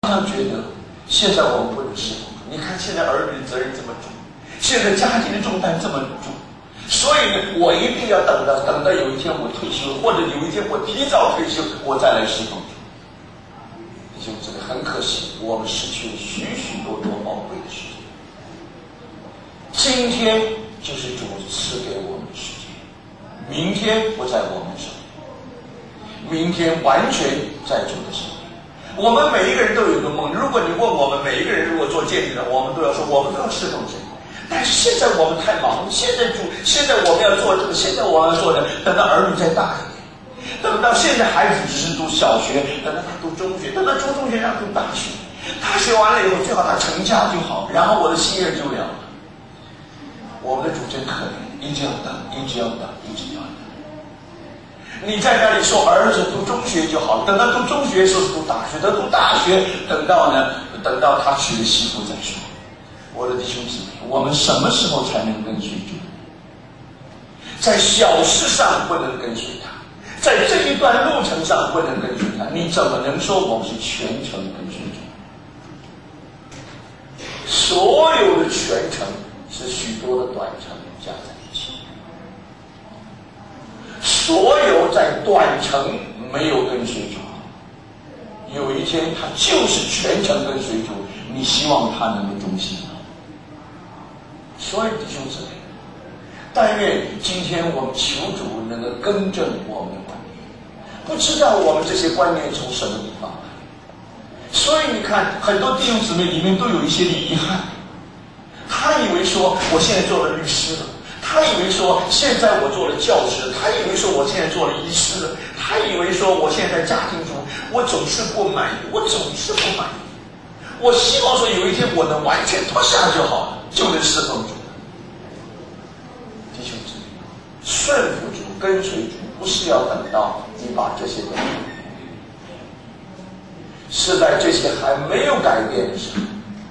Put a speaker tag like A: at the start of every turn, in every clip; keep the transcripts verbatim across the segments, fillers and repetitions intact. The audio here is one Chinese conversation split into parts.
A: 常常觉得现在我们不能侍奉主，你看现在儿女的责任这么重，现在家庭的重担这么重，所以呢，我一定要等到等到有一天我退休，或者有一天我提早退休，我再来侍奉主。弟兄姊妹，很可惜，我们失去了许许多多宝贵的时间。今天就是主赐给我们的时间，明天不在我们手里，明天完全在主的手里。我们每一个人都有一个梦，如果你问我们每一个人，如果做见证的，我们都要说我们都要侍奉神。但是现在我们太忙，现在主，现在我们要做这个，现在我们要做的，等到儿女再大一点，等到现在孩子只是读小学，等到他读中学，等到读中学让他读大学，大学完了以后最好他成家就好，然后我的心愿就了了。我们的主真可怜，一直要等，一直要等，一直要等。你在那里说儿子读中学就好，等到读中学时候读大学，等读大学，等到呢，等到他娶了媳妇再说。我的弟兄姊妹，我们什么时候才能跟随主？在小事上不能跟随他，在这一段路程上不能跟随他，你怎么能说我们是全程跟随主？所有的全程是许多的短程加在一起，所有在短程没有跟随主，有一天他就是全程跟随主，你希望他能够忠心吗？所以弟兄姊妹，但愿今天我们求主能够更正我们的观念，不知道我们这些观念从什么地方来。所以你看，很多弟兄姊妹里面都有一些遗憾，他以为说我现在做了律师了，他以为说现在我做了教师，他以为说我现在做了医师了，他以为说我现在家庭中我总是不满意，我总是不满意，我希望说有一天我能完全脱下就好了，就能侍奉主。弟兄姊妹，顺服主跟随主不是要等到你把这些东西，是在这些还没有改变的时候，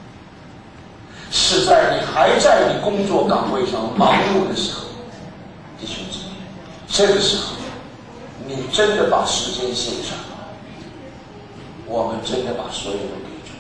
A: 是在你还在你工作岗位上忙碌的时候，弟兄姊妹，这个时候你真的把时间献上，我们真的把所有都给主。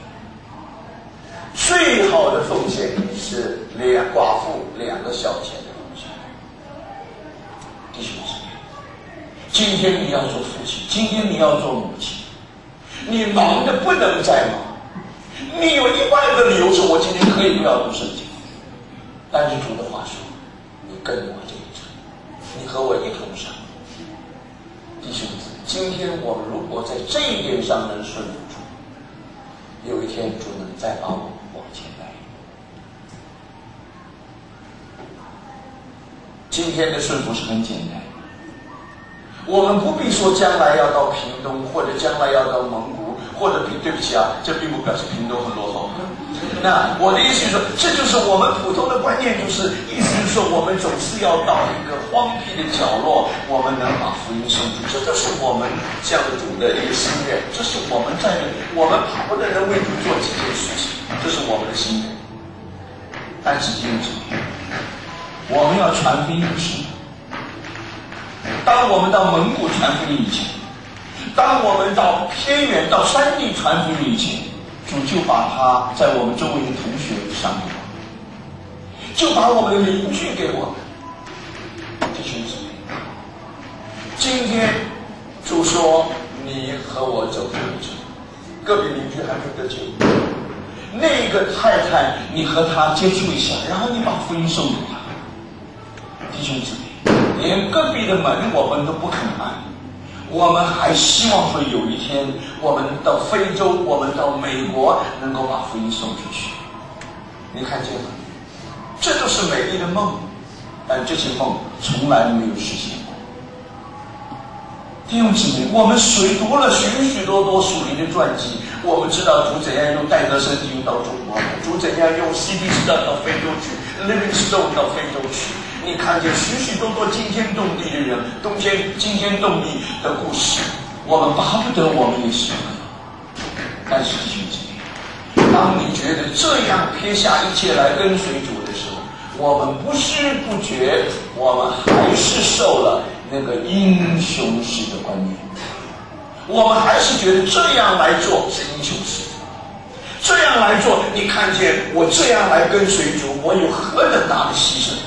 A: 最好的奉献是两寡妇两个小钱的奉献。弟兄姊妹，今天你要做父亲，今天你要做母亲，你忙得不能再忙，你有一万个理由说我今天可以不要读圣经，但是主的话说，你跟我这一程，你和我一同上。弟兄姊妹，今天我们如果在这一点上能顺服主，有一天主能再把我们往前带。今天的顺服是很简单，我们不必说将来要到屏东，或者将来要到蒙古，或者对不起啊，这并不表示屏东很落后。那我的意思是说，这就是我们普通的观念，就是意思是说，我们总是要到一个荒僻的角落，我们能把福音送出，这就是我们向主的一个心愿，这是我们在我们跑不的人为主做几件事情，这是我们的心愿。但是弟兄姊妹，我们要传福音不是，当我们到蒙古传福音以前，当我们到偏远到山地传福音以前，主就把他在我们周围的同学赏给我们，就把我们的邻居给我们。弟兄姊妹，今天主说你和我走这一程，隔壁邻居还没得救，那个太太你和他接触一下，然后你把福音送给他。弟兄姊妹，连隔壁的门我们都不肯按，我们还希望说有一天我们到非洲，我们到美国能够把福音送出去。你看见吗？这都是美丽的梦，但这些梦从来没有实现过。弟兄姊妹，我们谁读了许许多多属灵的传记，我们知道主怎样用戴德生经到中国，主怎样用 C D Stone 到非洲去， Livingstone 到非洲去，你看见许许多多惊天动地的人，东天惊天动地的故事，我们巴不得我们也是。但是弟兄姊妹，当你觉得这样撇下一切来跟随主的时候，我们不知不觉，我们还是受了那个英雄式的观念，我们还是觉得这样来做是英雄式。 来做，你看见我这样来跟随主，我有何等大的牺牲。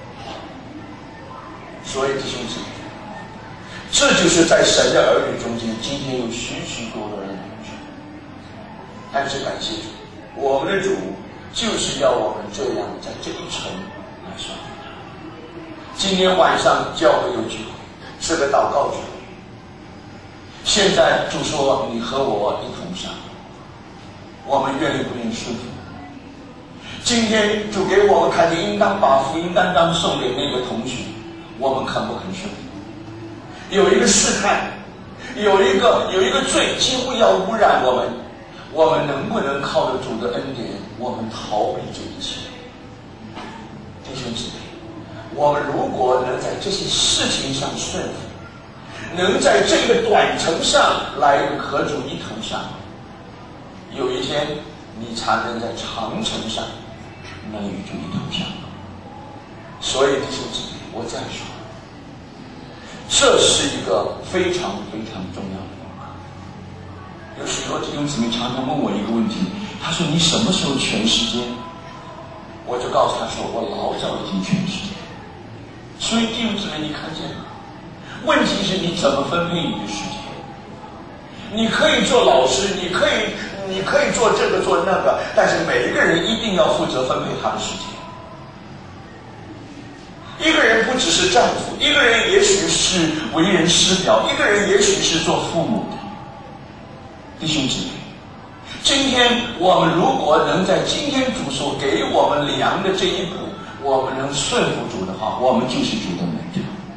A: 所以弟兄姊妹，这就是在神的儿女中间，今天有许许多多人来主，但是感谢主，我们的主就是要我们这样在这一程来上。今天晚上教会有聚会，是个祷告聚会。现在主说你和我一同上，我们愿意不愿意顺服？今天主给我们看见应当把福音单单送给那个同学，我们肯不肯顺服？有一个试探，有一个有一个罪几乎要污染我们，我们能不能靠着主的恩典，我们逃避这一切？弟兄姊妹，我们如果能在这些事情上顺服，能在这个短程上来和主一同上，有一天你才能在长程上能与主一同上。所以弟兄姊妹，我这样说，这是一个非常非常重要的功课。有许多弟兄姊妹常常问我一个问题，他说你什么时候全时间？我就告诉他说，我老早已经全时间。所以弟兄姊妹，你看见了，问题是你怎么分配你的时间？你可以做老师，你可以你可以做这个做那个，但是每一个人一定要负责分配他的时间。一个人不只是丈夫，一个人也许是为人师表，一个人也许是做父母的。弟兄姊妹，今天我们如果能在今天主所给我们量的这一步，我们能顺服主的话，我们就是主的门徒。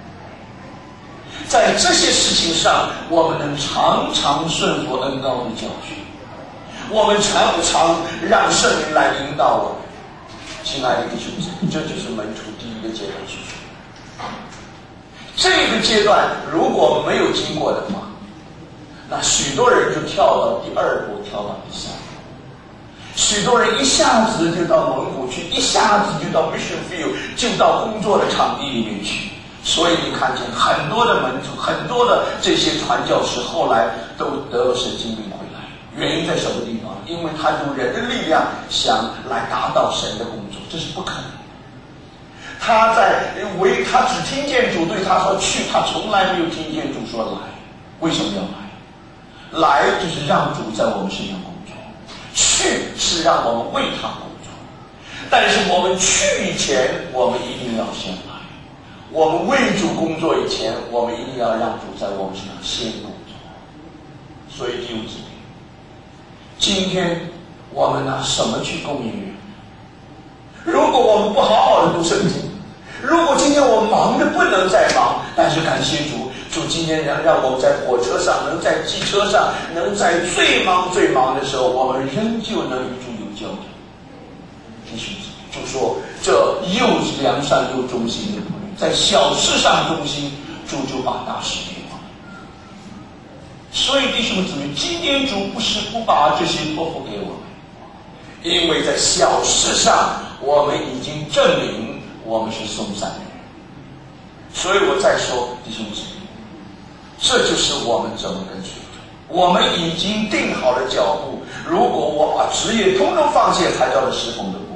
A: 在这些事情上，我们能常常顺服恩膏的教训，我们常常让圣灵来引导我们。亲爱的弟兄姊妹，这就是门徒第一个阶段去学。这个阶段如果没有经过的话，那许多人就跳到第二步，跳到第三步。许多人一下子就到蒙古去，一下子就到 mission field， 就到工作的场地里面去。所以你看见很多的门徒，很多的这些传教士后来都得了神经病回来。原因在什么地方？因为他用人的力量想来达到神的工作，这是不可能的。他在为他只听见主对他说去，他从来没有听见主说来。为什么要来？来就是让主在我们身上工作，去是让我们为他工作。但是我们去以前，我们一定要先来。我们为主工作以前，我们一定要让主在我们身上先工作。所以弟兄姊妹，今天我们拿什么去供应人？如果我们不好好的读圣经，如果今天我们忙得不能再忙，但是感谢主，主今天能让我们在火车上，能在机车上，能在最忙最忙的时候，我们仍旧能与主有交流。弟兄姊妹，就说这又良善又忠心的仆人，在小事上忠心，主就把大事给我们。所以弟兄姊妹，今天主不是不把这些托付给我们，因为在小事上我们已经证明我们是松散的人。所以我再说，弟兄姊妹，这就是我们怎么跟随主。我们已经定好了脚步，如果我把职业通通放下，才叫做侍奉的步。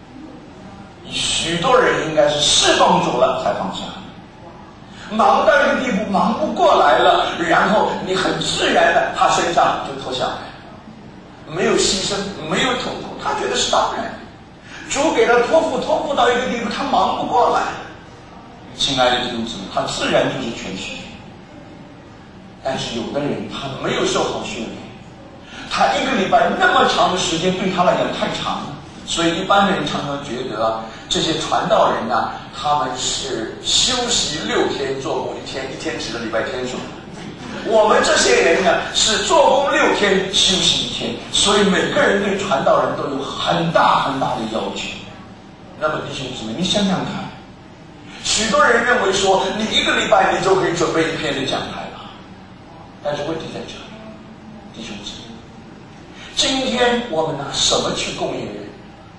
A: 许多人应该是侍奉主了才放下，忙到一个地步忙不过来了，然后你很自然的他身上就脱下来，没有牺牲，没有痛苦，他觉得是当然。主给他托付，托付到一个地步，他忙不过来。亲爱的弟兄姊妹，他自然就是全时间。但是有的人他没有受好训练，他一个礼拜那么长的时间对他来讲太长了，所以一般人常常觉得这些传道人啊，他们是休息六天，做工一天，一天指的礼拜天数。我们这些人呢，是做工六天，休息一天，所以每个人对传道人都有很大很大的要求。那么弟兄姊妹，你想想看，许多人认为说，你一个礼拜你就可以准备一篇的讲台了，但是问题在这里，弟兄姊妹，今天我们拿什么去供应人？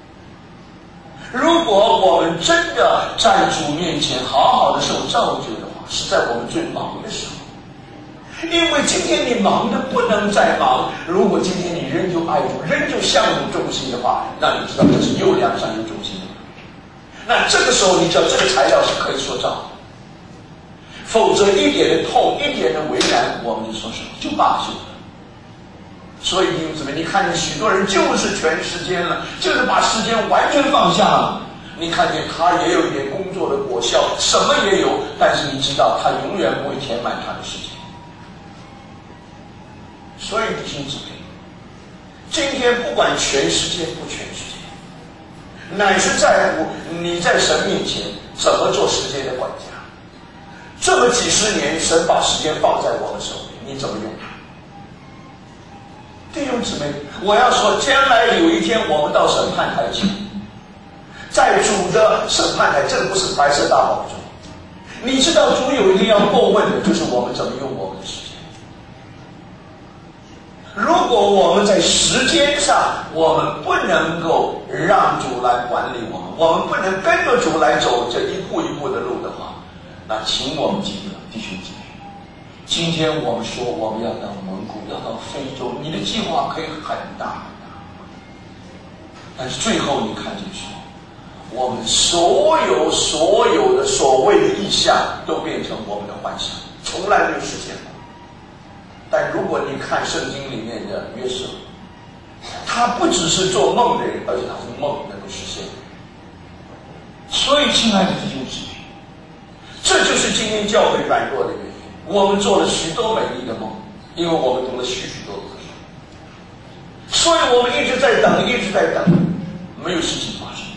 A: 如果我们真的在主面前好好的受造就的话，是在我们最忙的时候。因为今天你忙得不能再忙，如果今天你你仍旧爱主，仍旧向主忠心的话，那你知道这是又良善又忠心的。那这个时候你知道这个材料是可以说照的，否则一点的痛，一点的为难，我们就说什么就罢休了。所以弟兄姊妹，你看见许多人就是全时间了，就是把时间完全放下了。你看见他也有一点工作的果效，什么也有，但是你知道他永远不会填满他的时间。所以弟兄姊妹，今天不管全时间不全时间，乃是在乎你在神面前怎么做时间的管家。这么几十年，神把时间放在我们手里，你怎么用它？弟兄姊妹，我要说，将来有一天我们到审判台前，在主的审判台，这不是白色大宝座。你知道主有一天要过问的，就是我们怎么用我们的时间。如果我们在时间上，我们不能够让主来管理我们，我们不能跟着主来走这一步一步的路的话，那请我们记得，弟兄姊妹，今天我们说我们要到蒙古，要到非洲，你的计划可以很大很大，但是最后你看见说，我们所有所有的所谓的意象都变成我们的幻想，从来没有实现过。但如果你看圣经里面的约瑟，他不只是做梦的人，而且他是梦能够实现。所以亲爱的弟兄姊妹，这就是今天教会软弱的原因。我们做了许多美丽的梦，因为我们读了许许多多的书，所以我们一直在等，一直在等，没有事情发生。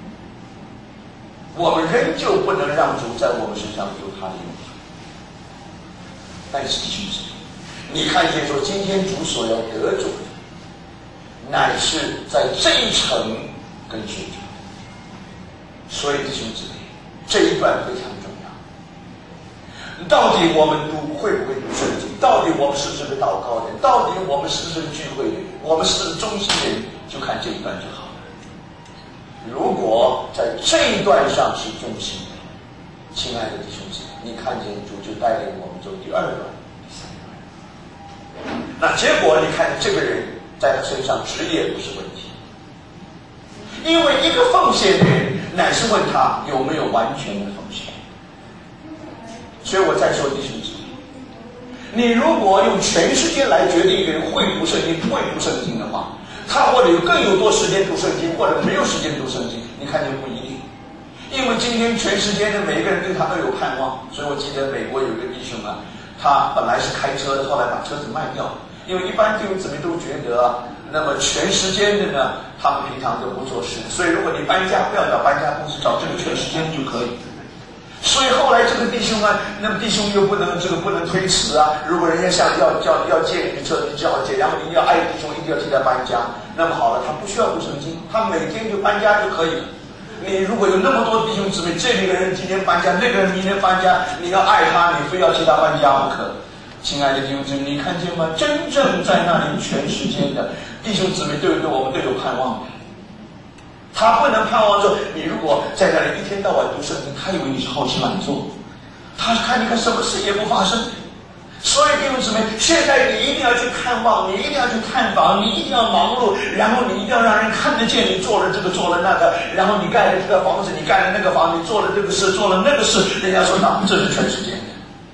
A: 我们仍旧不能让主在我们身上有他的用处。但是弟兄姊妹，你看见说，今天主所要得主的，乃是在这一层跟随主。所以弟兄姊妹，这一段非常重要。到底我们读会不会读圣经？到底我们是不是个祷告人？到底我们是不是个聚会的人？我们是不是忠心的人？就看这一段就好了。如果在这一段上是忠心的，亲爱的弟兄姊妹，你看见主就带领我们走第二段、第三段。那结果你看这个人在他身上职业不是问题，因为一个奉献的人乃是问他有没有完全的奉献。所以我再说弟兄姊妹，你如果用全世界来决定一个人会读圣经不会读圣经的话，他或者有更有多时间读圣经，或者没有时间读圣经，你看见不一定。因为今天全世界的每一个人对他都有盼望。所以我记得美国有一个弟兄啊，他本来是开车的，后来把车子卖掉。因为一般弟兄姊妹都觉得，那么全时间的呢，他们平常都不做事，所以如果你搬家，不要找搬家公司，找这个全时间就可以。所以后来这个弟兄啊，那么弟兄又不能这个不能推辞啊，如果人家想要要要借你的车，你只好借，然后你一定要爱弟兄，一定要替他搬家。那么好了，他不需要读圣经，他每天就搬家就可以了。你如果有那么多弟兄姊妹，这里个人今天搬家，那个人明天搬家，你要爱他，你非要替他搬家不可。亲爱的弟兄姊妹，你看见吗？真正在那里全时间的弟兄姊妹都有对我们都有盼望的。他不能盼望说，你如果在那里一天到晚读圣经，他以为你是好吃懒做，他看你看什么事也不发生。所以弟兄姊妹，现在你一定要去看望，你一定要去探访，你一定要忙碌，然后你一定要让人看得见你做了这个做了那个，然后你盖了这个房子，你盖了那个房子，你做了这个事做了那个事，人家说那这是全时间的。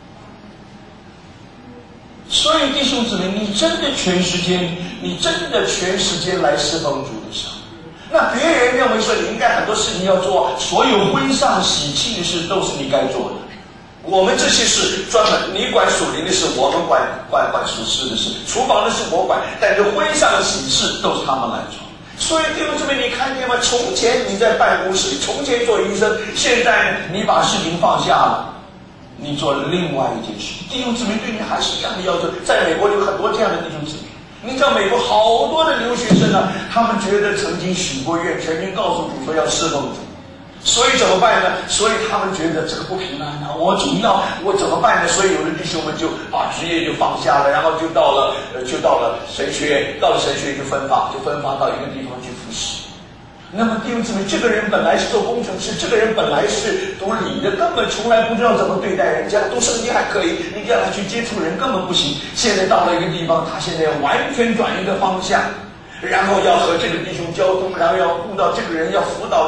A: 所以弟兄姊妹，你真的全时间，你真的全时间来侍奉主的时候，那别人认为说你应该很多事情要做，所有婚丧喜庆的事都是你该做的。我们这些事专门你管属灵的事，我们管管管属世的事，厨房的事我管，但是婚丧喜事都是他们来做。所以弟兄姊妹，你看见吗？从前你在办公室，从前做医生，现在你把事情放下了，你做了另外一件事。弟兄姊妹对你还是一样的要求。在美国有很多这样的弟兄姊妹，你知道美国好多的留学生啊，他们觉得曾经许过愿，曾经告诉主说要侍奉主，所以怎么办呢？所以他们觉得这个不平安啊，我总要我怎么办呢？所以有的弟兄们就把职业就放下了，然后就到了呃，就到了神学院，到了神学院就分发，就分发到一个地方去服侍。 那么弟兄姊妹，这个人本来是做工程师，这个人本来是读理的，根本从来不知道怎么对待人家，读圣经还可以，你叫他去接触人根本不行。现在到了一个地方，他现在要完全转一个方向，然后要和这个弟兄交通，然后要顾到这个人，要辅导